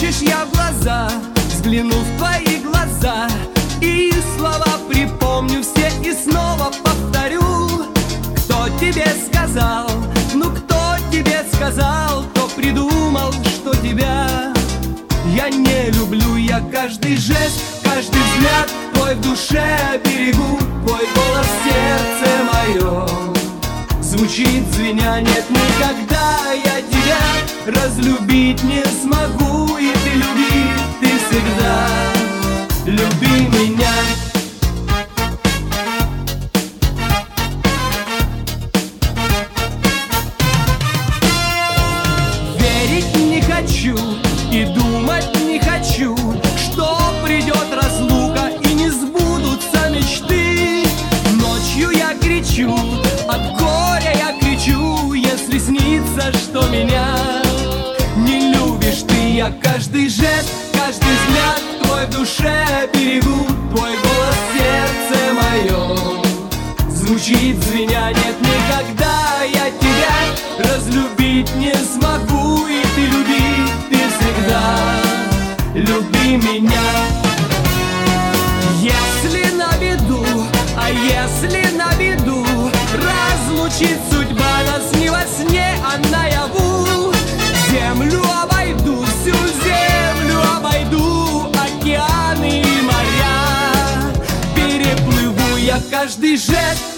хочешь, я в глаза взгляну в твои глаза, и слова припомню все и снова повторю. Кто тебе сказал, ну кто тебе сказал, кто придумал, что тебя я не люблю? Я каждый жест, каждый взгляд твой в душе берегу, твой голос в сердце моем звучит звеня. Нет, никогда я тебя разлюбить не смогу, и ты люби, ты всегда люби меня. Верить не хочу и думать не хочу, что придет разлука и не сбудутся мечты. Ночью я кричу, от горя я кричу, если снится, что меня не любишь ты. Я каждый жест, каждый взгляд твой в душе берегу, твой голос в сердце моем звучит звеня. Нет, никогда я тебя разлюбить не смогу, и ты люби, ты всегда люби меня. Если на беду, а если на беду разлучит судьба нас не во сне, а наяву, землю обойду, всю землю обойду, океаны и моря переплыву. Я каждый жест,